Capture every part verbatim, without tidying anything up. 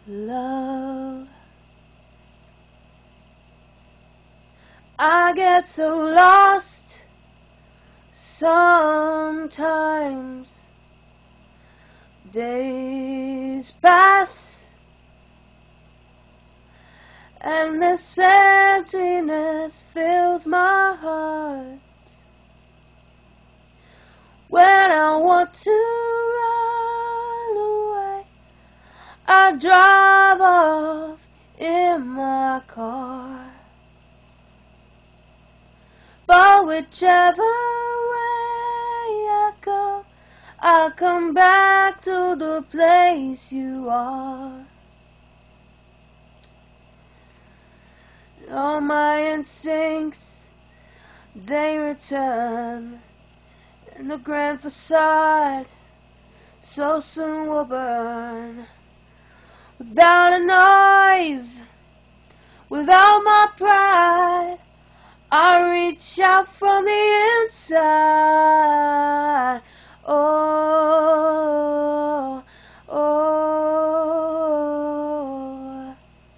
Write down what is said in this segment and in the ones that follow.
Love, I get so lost sometimes. Days pass and this emptiness fills my heart. When I want to run away, I drive off in my car. But whichever way I go, I come back to the place you are. All my instincts, they return, and the grand facade so soon will burn. Without a noise, without my pride, I reach out from the inside. Oh, oh,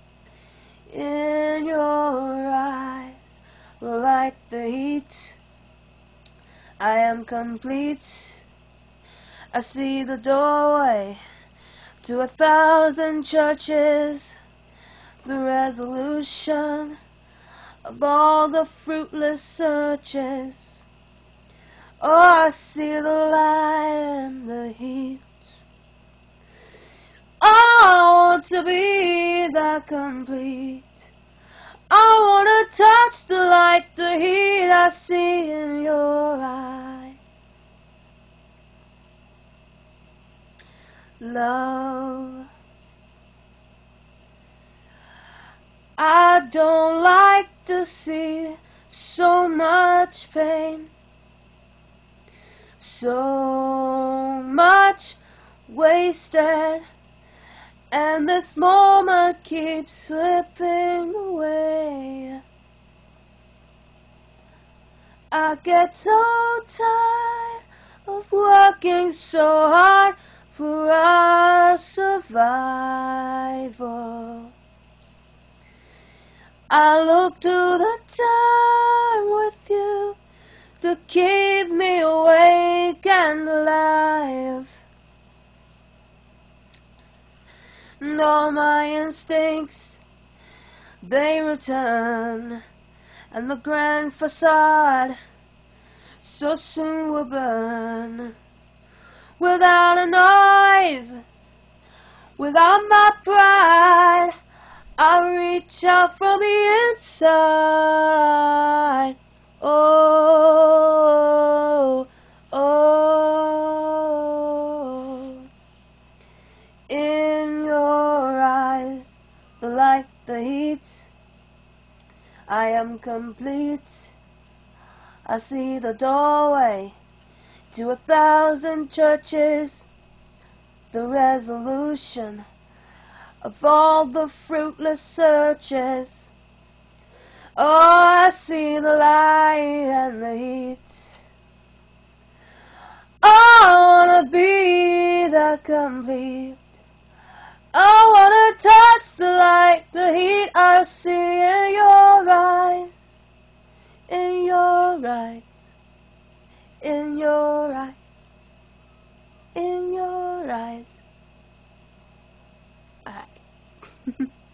in your eyes, like the heat, I am complete. I see the doorway to a thousand churches, the resolution of all the fruitless searches. Oh, I see the light and the heat. Oh, I want to be that complete. I want to touch the light, the heat I see in your eyes. Love, I don't like to see so much pain, so much wasted, and this moment keeps slipping away. I get so tired of working so hard for our survival. I look to the time with you to keep me awake and alive. And all my instincts, they return, and the grand facade so soon will burn. Without a noise, without my pride, I reach out from the inside. Oh, oh, in your eyes, the light, the heat, I am complete. I see the doorway to a thousand churches, the resolution of all the fruitless searches. Oh, I see the light and the heat. Oh, I wanna be that complete. I wanna touch the light, the heat I see in your eyes, in your eyes, in your eyes, in your eyes. Alright.